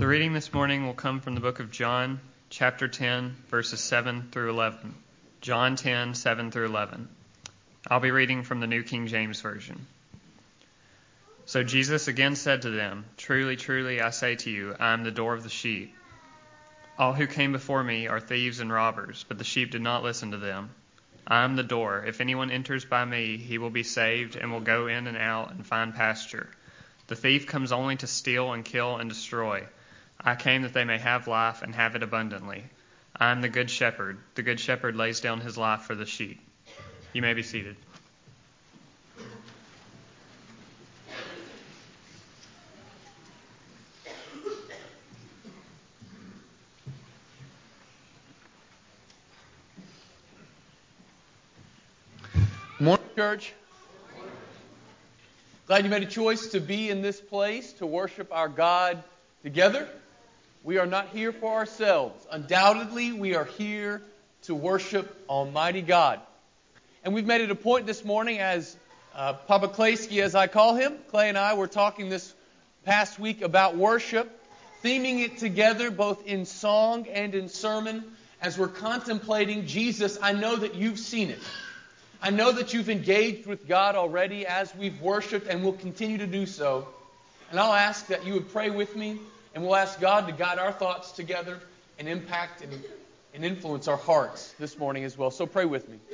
The reading this morning will come from the book of John, chapter 10, verses 7 through 11. John 10, 7 through 11. I'll be reading from the New King James Version. So Jesus again said to them, "Truly, truly, I say to you, I am the door of the sheep. All who came before me are thieves and robbers, but the sheep did not listen to them. I am the door. If anyone enters by me, he will be saved and will go in and out and find pasture. The thief comes only to steal and kill and destroy. I came that they may have life and have it abundantly. I am the good shepherd. The good shepherd lays down his life for the sheep." You may be seated. Morning, church. Glad you made a choice to be in this place to worship our God together. We are not here for ourselves. Undoubtedly, we are here to worship Almighty God. And we've made it a point this morning, as Papa Klaysky, as I call him, Clay and I were talking this past week about worship, theming it together both in song and in sermon as we're contemplating Jesus. I know that you've seen it. I know that you've engaged with God already as we've worshiped and will continue to do so. And I'll ask that you would pray with me, and we'll ask God to guide our thoughts together and impact and influence our hearts this morning as well. So pray with me.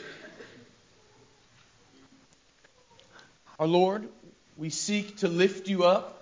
Our Lord, we seek to lift you up.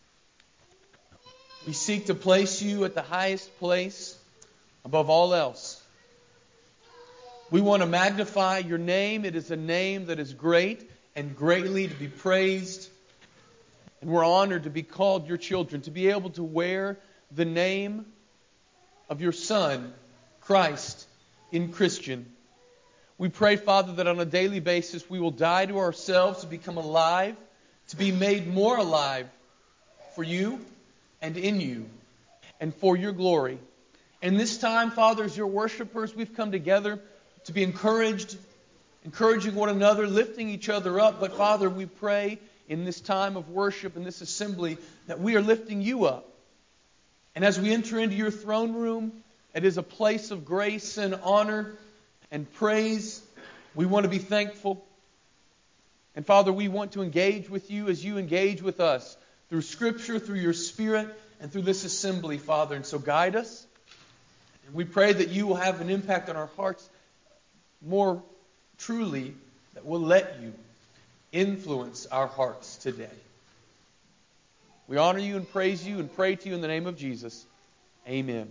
We seek to place you at the highest place above all else. We want to magnify your name. It is a name that is great and greatly to be praised. And we're honored to be called your children, to be able to wear the name of your Son, Christ, in Christian. We pray, Father, that on a daily basis we will die to ourselves to become alive, to be made more alive for you and in you and for your glory. And this time, Father, as your worshipers, we've come together to be encouraged, encouraging one another, lifting each other up. But Father, we pray in this time of worship, in this assembly, that we are lifting you up. And as we enter into your throne room, it is a place of grace and honor and praise. We want to be thankful. And Father, we want to engage with you as you engage with us through Scripture, through your Spirit, and through this assembly, Father. And so guide us. And we pray that you will have an impact on our hearts more truly, that will let you influence our hearts today. We honor you and praise you and pray to you in the name of Jesus. Amen.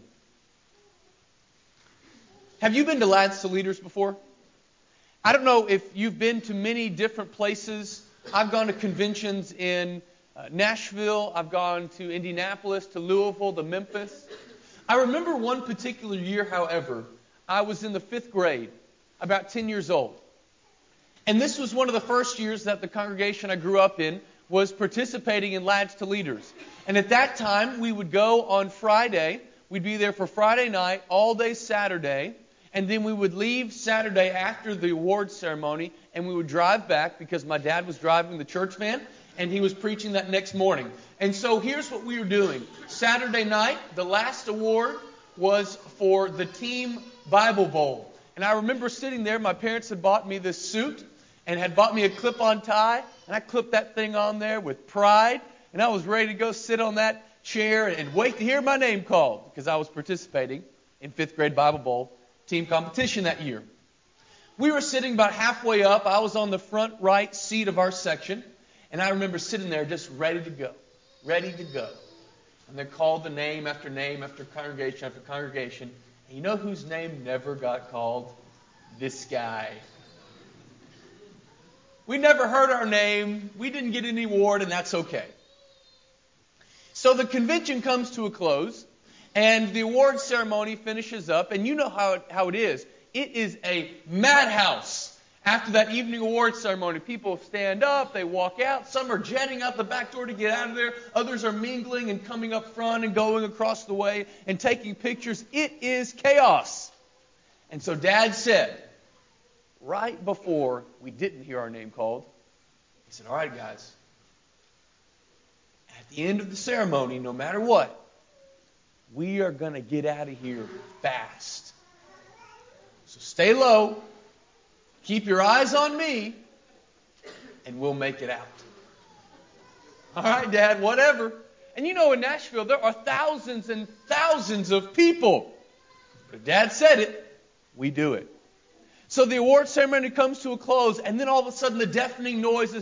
Have you been to Lads to Leaders before? I don't know if you've been to many different places. I've gone to conventions in Nashville. I've gone to Indianapolis, to Louisville, to Memphis. I remember one particular year, however, I was in the 5th grade, about 10 years old. And this was one of the first years that the congregation I grew up in was participating in Lads to Leaders. And at that time, we would go on Friday. We'd be there for Friday night, all day Saturday. And then we would leave Saturday after the awards ceremony, and we would drive back because my dad was driving the church van, and he was preaching that next morning. And so here's what we were doing. Saturday night, the last award was for the Team Bible Bowl. And I remember sitting there, my parents had bought me this suit and had bought me a clip-on tie, and I clipped that thing on there with pride, and I was ready to go sit on that chair and wait to hear my name called because I was participating in 5th grade Bible Bowl team competition that year. We were sitting about halfway up. I was on the front right seat of our section, and I remember sitting there just ready to go. And they called the name after congregation after congregation. And you know whose name never got called? This guy. We never heard our name. We didn't get any award, and that's okay. So the convention comes to a close, and the award ceremony finishes up. And you know how it is. It is a madhouse. After that evening award ceremony, people stand up, they walk out. Some are jetting out the back door to get out of there. Others are mingling and coming up front and going across the way and taking pictures. It is chaos. And so Dad said, right before we didn't hear our name called, he said, "All right, guys, at the end of the ceremony, no matter what, we are going to get out of here fast. So stay low, keep your eyes on me, and we'll make it out. All right, Dad, whatever. And you know, in Nashville, there are thousands and thousands of people. But if Dad said it, we do it. So the award ceremony comes to a close, and then all of a sudden the deafening noises,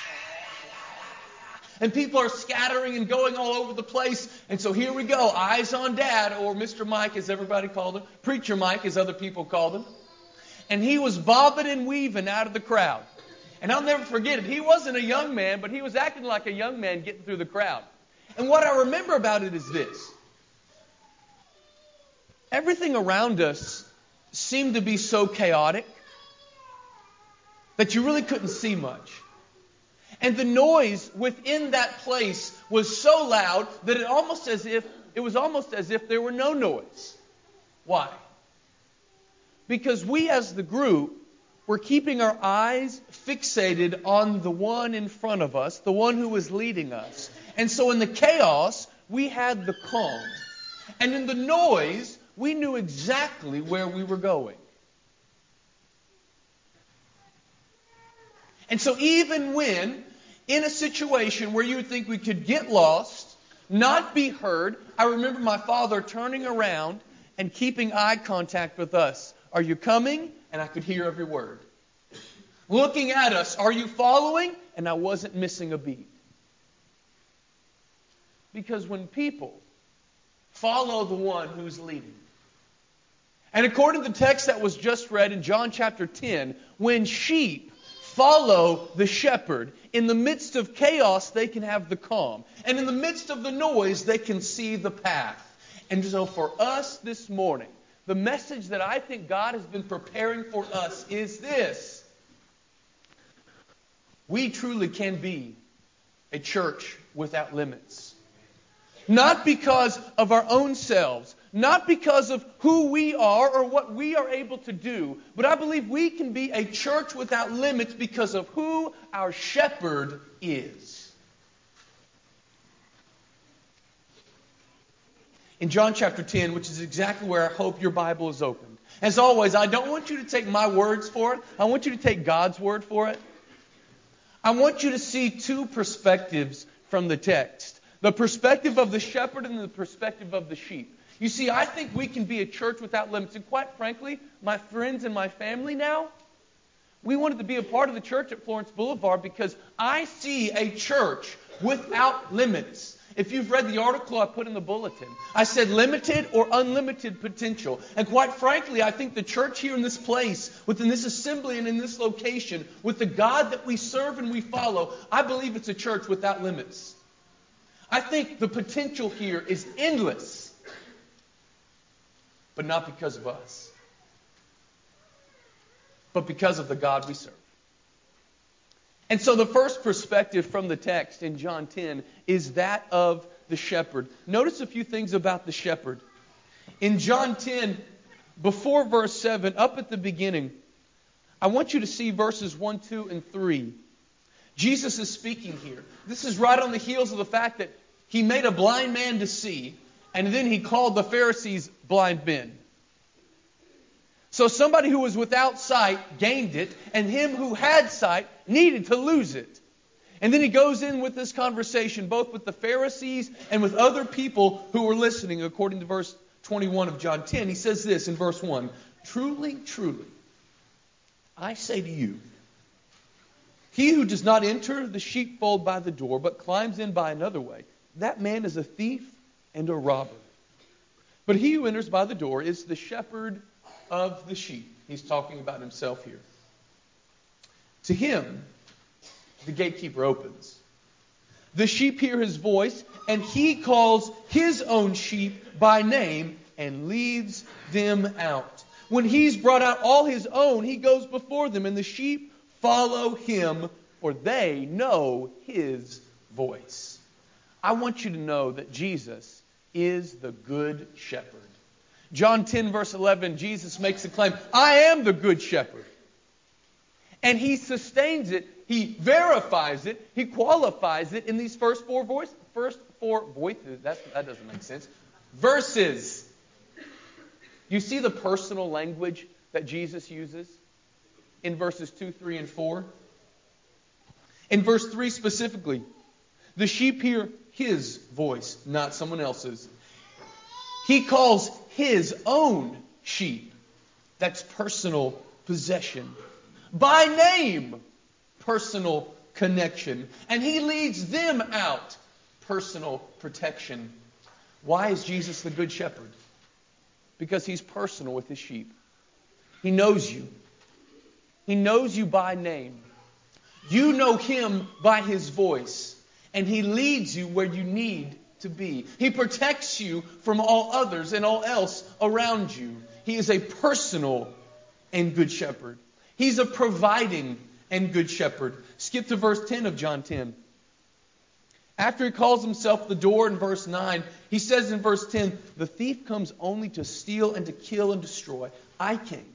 and people are scattering and going all over the place. And so here we go, eyes on Dad, or Mr. Mike as everybody called him, Preacher Mike as other people called him. And he was bobbing and weaving out of the crowd. And I'll never forget it. He wasn't a young man, but he was acting like a young man getting through the crowd. And what I remember about it is this. Everything around us seemed to be so chaotic that you really couldn't see much. And the noise within that place was so loud that it was almost as if there were no noise. Why? Because we as the group were keeping our eyes fixated on the one in front of us, the one who was leading us. And so in the chaos, we had the calm. And in the noise, we knew exactly where we were going. And so even when, in a situation where you would think we could get lost, not be heard, I remember my father turning around and keeping eye contact with us. Are you coming? And I could hear every word. Looking at us, are you following? And I wasn't missing a beat. Because when people follow the one who's leading, and according to the text that was just read in John chapter 10, when sheep follow the shepherd, in the midst of chaos, they can have the calm. And in the midst of the noise, they can see the path. And so for us this morning, the message that I think God has been preparing for us is this. We truly can be a church without limits. Not because of our own selves, not because of who we are or what we are able to do, but I believe we can be a church without limits because of who our shepherd is. In John chapter 10, which is exactly where I hope your Bible is opened. As always, I don't want you to take my words for it. I want you to take God's word for it. I want you to see two perspectives from the text. The perspective of the shepherd and the perspective of the sheep. You see, I think we can be a church without limits. And quite frankly, my friends and my family now, we wanted to be a part of the church at Florence Boulevard because I see a church without limits. If you've read the article I put in the bulletin, I said limited or unlimited potential. And quite frankly, I think the church here in this place, within this assembly and in this location, with the God that we serve and we follow, I believe it's a church without limits. I think the potential here is endless, but not because of us, but because of the God we serve. And so the first perspective from the text in John 10 is that of the shepherd. Notice a few things about the shepherd. In John 10, before verse 7, up at the beginning, I want you to see verses 1, 2, and 3. Jesus is speaking here. This is right on the heels of the fact that he made a blind man to see, and then he called the Pharisees blind men. So somebody who was without sight gained it, and him who had sight needed to lose it. And then he goes in with this conversation, both with the Pharisees and with other people who were listening, according to verse 21 of John 10. He says this in verse 1, "Truly, truly, I say to you, he who does not enter the sheepfold by the door, but climbs in by another way, that man is a thief and a robber. But he who enters by the door is the shepherd of the sheep." He's talking about himself here. "To him, the gatekeeper opens. The sheep hear his voice, and he calls his own sheep by name and leads them out. When he's brought out all his own, he goes before them, and the sheep follow him, for they know his voice." I want you to know that Jesus is the good shepherd. John 10, verse 11, Jesus makes the claim, "I am the good shepherd." And he sustains it, he verifies it, he qualifies it in these first four voices. That doesn't make sense. verses. You see the personal language that Jesus uses in verses 2, 3, and 4? In verse 3 specifically, the sheep hear His voice, not someone else's. He calls His own sheep. That's personal possession. By name, personal connection. And He leads them out, personal protection. Why is Jesus the Good Shepherd? Because He's personal with His sheep. He knows you. He knows you by name. You know Him by His voice. And He leads you where you need to be. He protects you from all others and all else around you. He is a personal and good shepherd. He's a providing and good shepherd. Skip to verse 10 of John 10. After He calls Himself the door in verse 9, He says in verse 10, the thief comes only to steal and to kill and destroy. I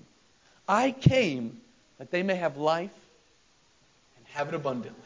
came that they may have life and have it abundantly.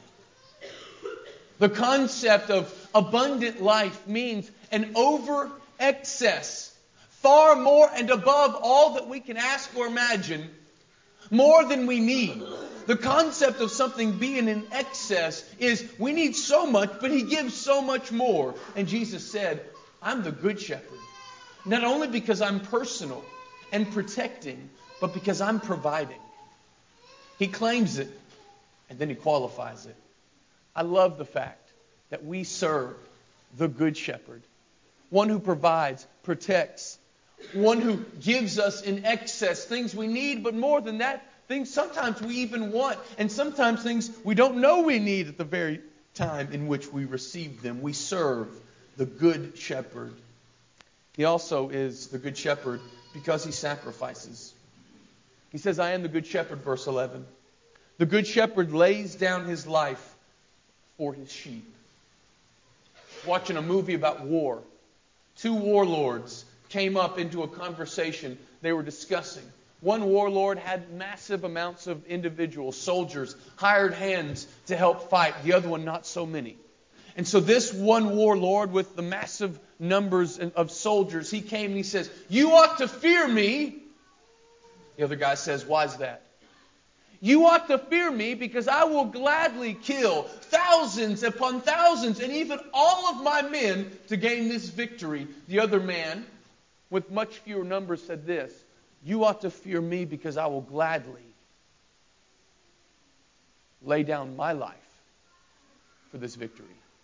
The concept of abundant life means an over excess, far more and above all that we can ask or imagine, more than we need. The concept of something being in excess is we need so much, but He gives so much more. And Jesus said, I'm the Good Shepherd. Not only because I'm personal and protecting, but because I'm providing. He claims it, and then He qualifies it. I love the fact that we serve the Good Shepherd. One who provides, protects. One who gives us in excess things we need, but more than that, things sometimes we even want. And sometimes things we don't know we need at the very time in which we receive them. We serve the Good Shepherd. He also is the Good Shepherd because He sacrifices. He says, I am the Good Shepherd, verse 11. The Good Shepherd lays down His life for His sheep. Watching a movie about war. Two warlords came up into a conversation they were discussing. One warlord had massive amounts of individuals, soldiers, hired hands to help fight. The other one, not so many. And so this one warlord with the massive numbers of soldiers, he came and he says, you ought to fear me. The other guy says, why is that? You ought to fear me because I will gladly kill thousands upon thousands and even all of my men to gain this victory. The other man, with much fewer numbers, said this, you ought to fear me because I will gladly lay down my life for this victory.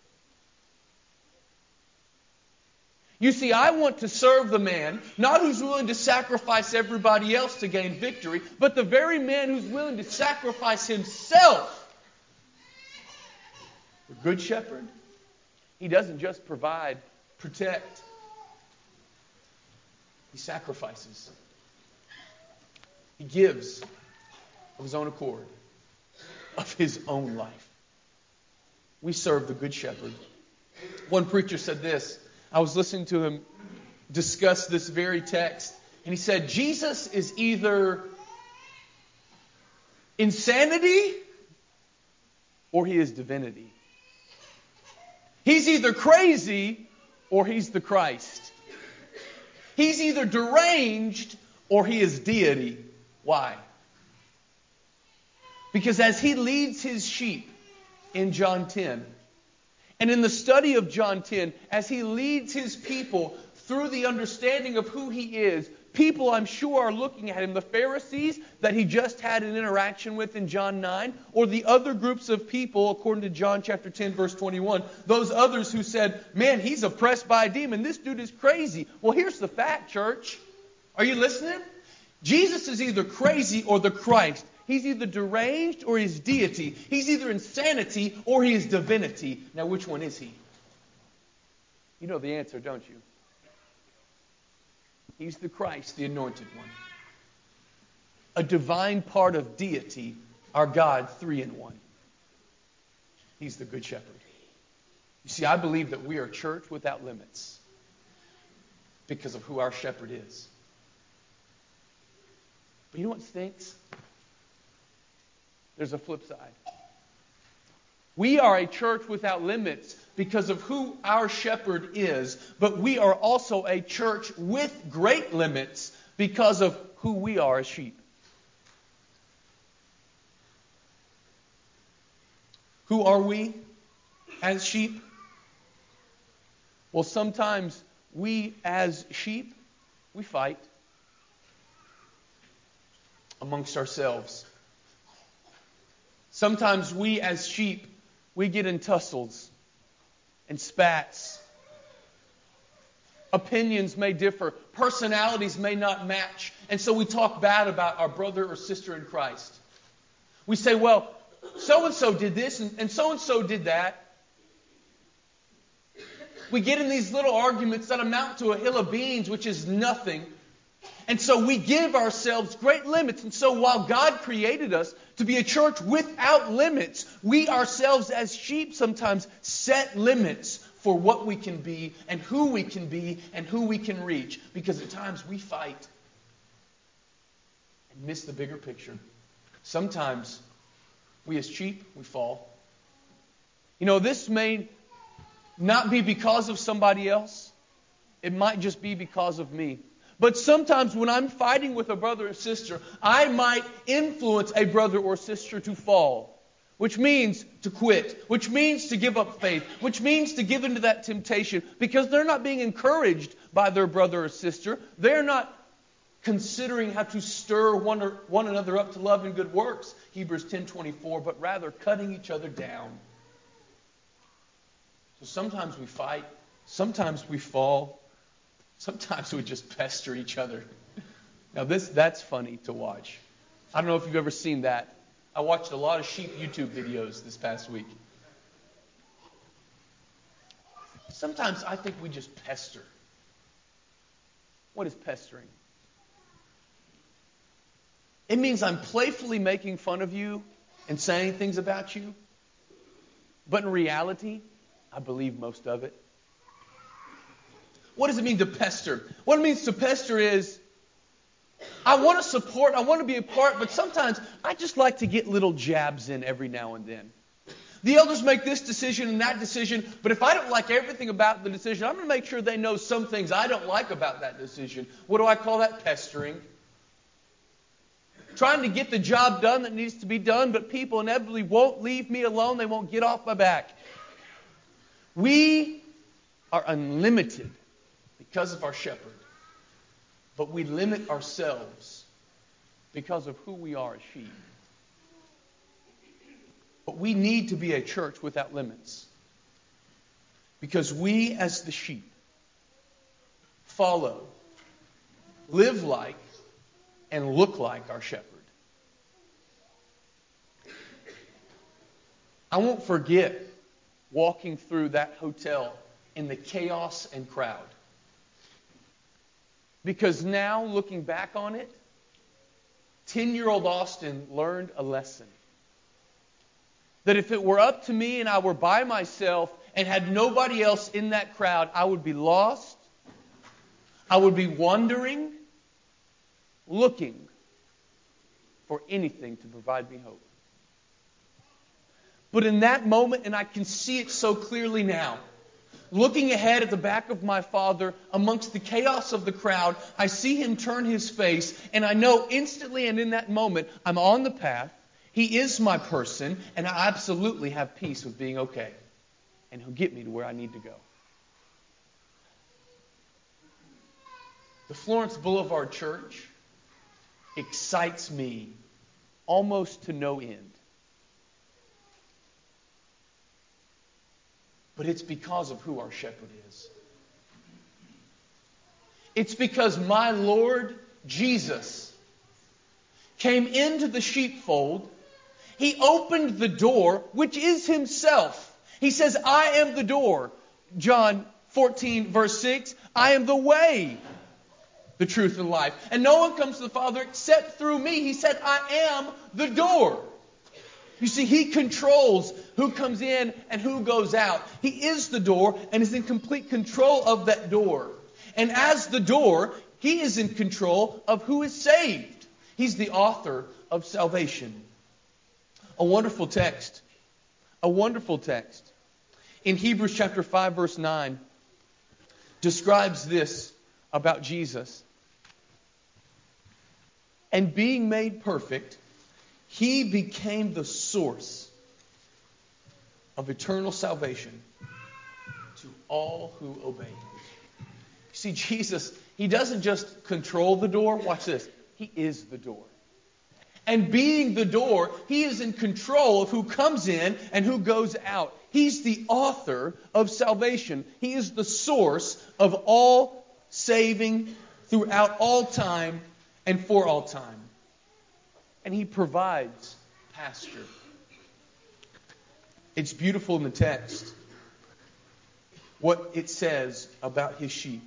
You see, I want to serve the man, not who's willing to sacrifice everybody else to gain victory, but the very man who's willing to sacrifice himself. The Good Shepherd, He doesn't just provide, protect. He sacrifices. He gives of His own accord, of His own life. We serve the Good Shepherd. One preacher said this. I was listening to him discuss this very text, and he said, Jesus is either insanity or He is divinity. He's either crazy or He's the Christ. He's either deranged or He is deity. Why? Because as He leads His sheep in John 10, and in the study of John 10, as He leads His people through the understanding of who He is, people I'm sure are looking at Him. The Pharisees that He just had an interaction with in John 9, or the other groups of people, according to John chapter 10, verse 21, those others who said, man, he's oppressed by a demon. This dude is crazy. Well, here's the fact, church. Are you listening? Jesus is either crazy or the Christ. He's either deranged or He's deity. He's either insanity or He is divinity. Now, which one is He? You know the answer, don't you? He's the Christ, the anointed one. A divine part of deity, our God, 3 in 1. He's the Good Shepherd. You see, I believe that we are a church without limits because of who our shepherd is. But you know what stinks? There's a flip side. We are a church without limits because of who our shepherd is, but we are also a church with great limits because of who we are as sheep. Who are we as sheep? Well, sometimes we as sheep, we fight amongst ourselves. Sometimes we as sheep, we get in tussles and spats. Opinions may differ. Personalities may not match. And so we talk bad about our brother or sister in Christ. We say, well, so-and-so did this and so-and-so did that. We get in these little arguments that amount to a hill of beans, which is nothing. And so we give ourselves great limits. And so while God created us to be a church without limits, we ourselves as sheep sometimes set limits for what we can be and who we can reach. Because at times we fight and miss the bigger picture. Sometimes we as sheep, we fall. You know, this may not be because of somebody else. It might just be because of me. But sometimes when I'm fighting with a brother or sister, I might influence a brother or sister to fall. Which means to quit. Which means to give up faith. Which means to give into that temptation. Because they're not being encouraged by their brother or sister. They're not considering how to stir one another up to love and good works. Hebrews 10:24. But rather cutting each other down. So sometimes we fight. Sometimes we fall. Sometimes we just pester each other. Now that's funny to watch. I don't know if you've ever seen that. I watched a lot of sheep YouTube videos this past week. Sometimes I think we just pester. What is pestering? It means I'm playfully making fun of you and saying things about you. But in reality, I believe most of it. What does it mean to pester? What it means to pester is, I want to support, I want to be a part, but sometimes I just like to get little jabs in every now and then. The elders make this decision and that decision, but if I don't like everything about the decision, I'm going to make sure they know some things I don't like about that decision. What do I call that? Pestering. Trying to get the job done that needs to be done, but people inevitably won't leave me alone. They won't get off my back. We are unlimited because of our shepherd. But we limit ourselves because of who we are as sheep. But we need to be a church without limits. Because we as the sheep follow, live like, and look like our shepherd. I won't forget walking through that hotel in the chaos and crowd. Because now, looking back on it, 10-year-old Austin learned a lesson. That if it were up to me and I were by myself and had nobody else in that crowd, I would be lost. I would be wandering, looking for anything to provide me hope. But in that moment, and I can see it so clearly now, looking ahead at the back of my father, amongst the chaos of the crowd, I see him turn his face, and I know instantly and in that moment, I'm on the path. He is my person, and I absolutely have peace with being okay. And he'll get me to where I need to go. The Florence Boulevard Church excites me almost to no end. But it's because of who our shepherd is. It's because my Lord Jesus came into the sheepfold. He opened the door, which is himself. He says, I am the door. John 14, verse 6. I am the way, the truth, and life. And no one comes to the Father except through me. He said, I am the door. You see, he controls who comes in and who goes out. He is the door and is in complete control of that door. And as the door, he is in control of who is saved. He's the author of salvation. A wonderful text. A wonderful text. in Hebrews chapter 5, verse 9, describes this about Jesus. And being made perfect, He became the source of eternal salvation to all who obey Him. You see, Jesus, He doesn't just control the door. Watch this. He is the door. And being the door, He is in control of who comes in and who goes out. He's the author of salvation. He is the source of all saving throughout all time and for all time. And He provides pasture. It's beautiful in the text what it says about His sheep.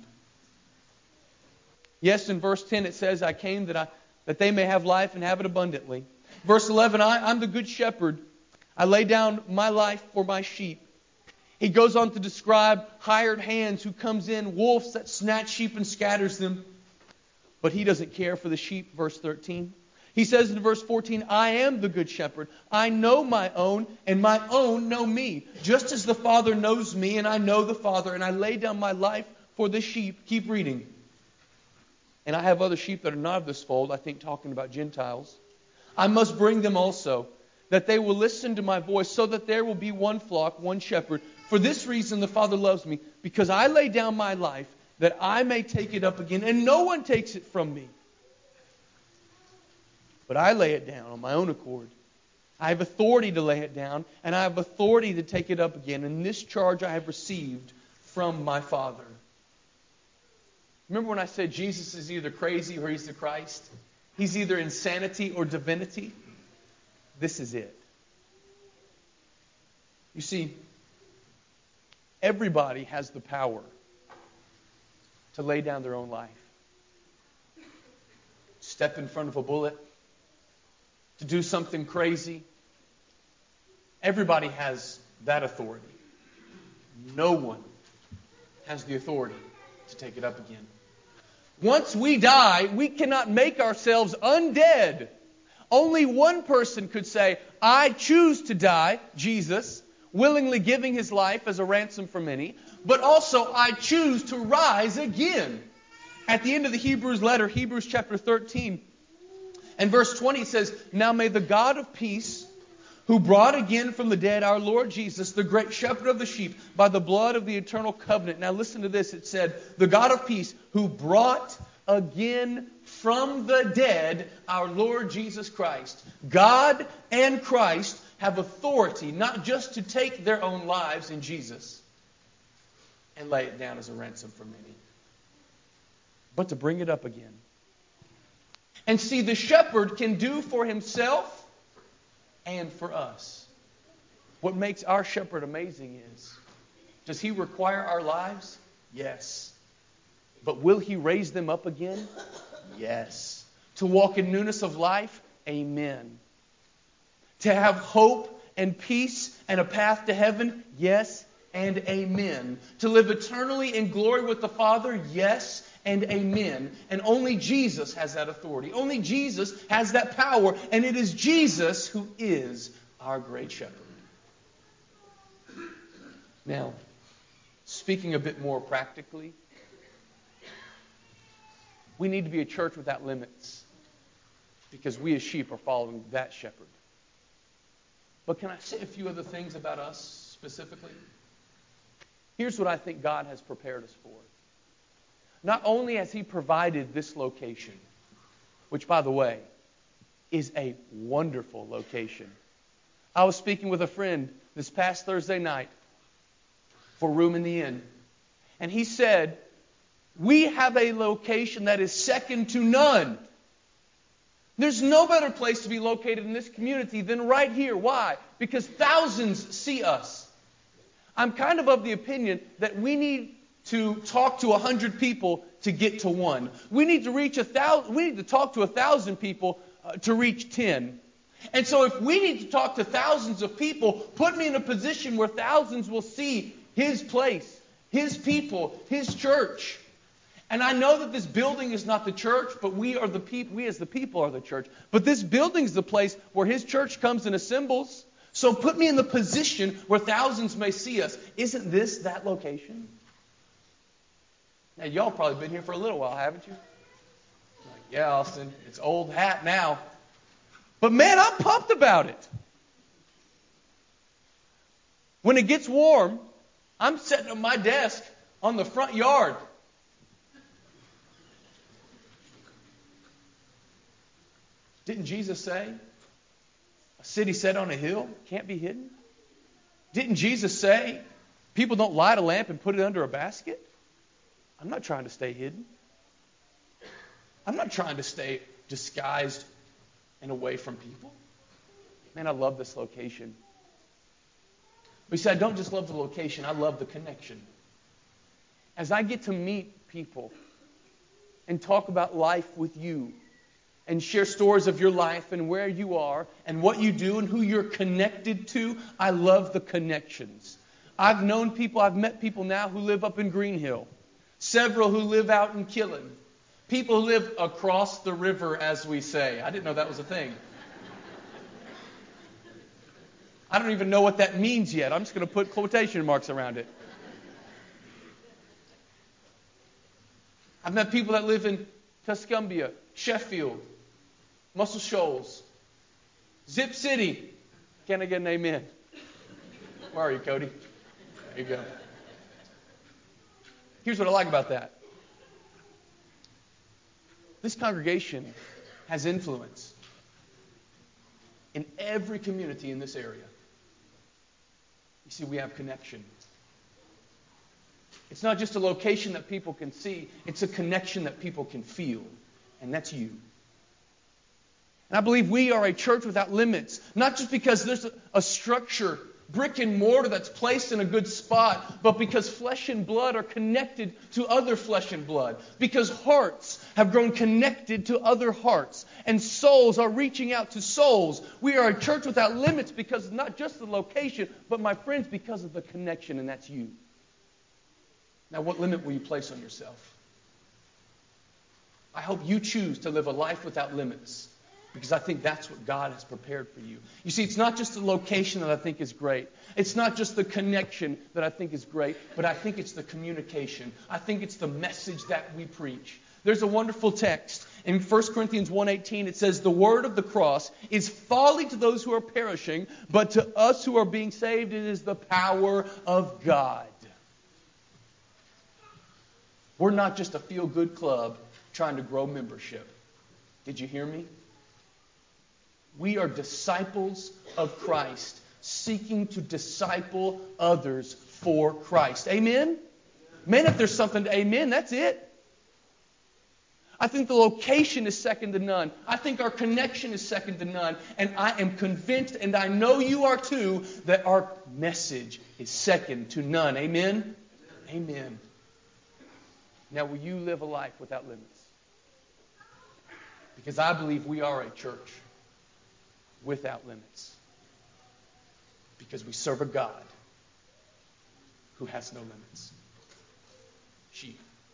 Yes, in verse 10 it says, I came that they may have life and have it abundantly. Verse 11, I'm the good shepherd. I lay down my life for my sheep. He goes on to describe hired hands who comes in, wolves that snatch sheep and scatters them. But He doesn't care for the sheep, verse 13. He says in verse 14, I am the good shepherd. I know my own, and my own know me. Just as the Father knows me, and I know the Father, and I lay down my life for the sheep. Keep reading. And I have other sheep that are not of this fold, I think talking about Gentiles. I must bring them also, that they will listen to my voice, so that there will be one flock, one shepherd. For this reason the Father loves me, because I lay down my life, that I may take it up again, and no one takes it from me. But I lay it down on my own accord. I have authority to lay it down, and I have authority to take it up again. And this charge I have received from my Father. Remember when I said Jesus is either crazy or He's the Christ? He's either insanity or divinity. This is it. You see, everybody has the power to lay down their own life. Step in front of a bullet. To do something crazy. Everybody has that authority. No one has the authority to take it up again. Once we die, we cannot make ourselves undead. Only one person could say, I choose to die, Jesus, willingly giving His life as a ransom for many, but also I choose to rise again. At the end of the Hebrews letter, Hebrews chapter 13, and verse 20 says, Now may the God of peace, who brought again from the dead our Lord Jesus, the great shepherd of the sheep, by the blood of the eternal covenant. Now listen to this. It said, the God of peace, who brought again from the dead our Lord Jesus Christ. God and Christ have authority not just to take their own lives in Jesus and lay it down as a ransom for many, but to bring it up again. And see, the shepherd can do for himself and for us. What makes our shepherd amazing is, does he require our lives? Yes. But will he raise them up again? Yes. To walk in newness of life? Amen. To have hope and peace and a path to heaven? Yes and amen. To live eternally in glory with the Father? Yes and amen. And only Jesus has that authority. Only Jesus has that power. And it is Jesus who is our great shepherd. Now, speaking a bit more practically, we need to be a church without limits, because we as sheep are following that shepherd. But can I say a few other things about us specifically? Here's what I think God has prepared us for. Not only has He provided this location, which, by the way, is a wonderful location. I was speaking with a friend this past Thursday night for Room in the Inn. And he said, we have a location that is second to none. There's no better place to be located in this community than right here. Why? Because thousands see us. I'm kind of the opinion that we need to talk to 100 people to get to one. We need to reach 1,000. We need to talk to 1,000 people to reach 10. And so if we need to talk to thousands of people, put me in a position where thousands will see His place, His people, His church. And I know that this building is not the church, but we are the people. We as the people are the church. But this building is the place where His church comes and assembles. So put me in the position where thousands may see us. Isn't this that location? Now, y'all probably been here for a little while, haven't you? Like, yeah, Austin, it's old hat now. But man, I'm pumped about it. When it gets warm, I'm sitting at my desk on the front yard. Didn't Jesus say, a city set on a hill can't be hidden? Didn't Jesus say, people don't light a lamp and put it under a basket? I'm not trying to stay hidden. I'm not trying to stay disguised and away from people. Man, I love this location. But you see, I don't just love the location, I love the connection. As I get to meet people and talk about life with you and share stories of your life and where you are and what you do and who you're connected to, I love the connections. I've known people, I've met people now who live up in Green Hill. Several who live out in Killen. People who live across the river, as we say. I didn't know that was a thing. I don't even know what that means yet. I'm just going to put quotation marks around it. I've met people that live in Tuscumbia, Sheffield, Muscle Shoals, Zip City. Can I get an amen? Where are you, Cody? There you go. Here's what I like about that. This congregation has influence in every community in this area. You see, we have connection. It's not just a location that people can see, it's a connection that people can feel, and that's you. And I believe we are a church without limits, not just because there's a structure, brick and mortar that's placed in a good spot, but because flesh and blood are connected to other flesh and blood, because hearts have grown connected to other hearts, and souls are reaching out to souls. We are a church without limits because not just the location, but my friends, because of the connection, and that's you. Now, what limit will you place on yourself? I hope you choose to live a life without limits, because I think that's what God has prepared for you. You see, it's not just the location that I think is great. It's not just the connection that I think is great, but I think it's the communication. I think it's the message that we preach. There's a wonderful text. In 1 Corinthians 1:18, it says, the word of the cross is folly to those who are perishing, but to us who are being saved, it is the power of God. We're not just a feel-good club trying to grow membership. Did you hear me? We are disciples of Christ, seeking to disciple others for Christ. Amen? Man, if there's something to amen, that's it. I think the location is second to none. I think our connection is second to none. And I am convinced, and I know you are too, that our message is second to none. Amen? Amen. Now, will you live a life without limits? Because I believe we are a church without limits. Because we serve a God who has no limits. Sheep,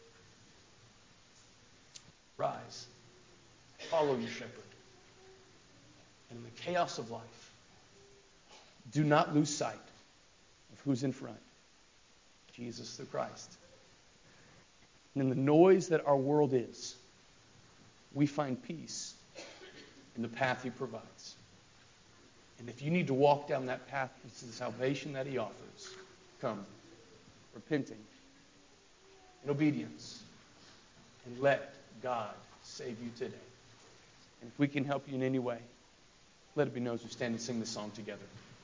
rise, follow your shepherd. And in the chaos of life, do not lose sight of who's in front. Jesus the Christ. And in the noise that our world is, we find peace in the path He provides. And if you need to walk down that path to the salvation that He offers, come, repenting, in obedience, and let God save you today. And if we can help you in any way, let it be known as we stand and sing this song together.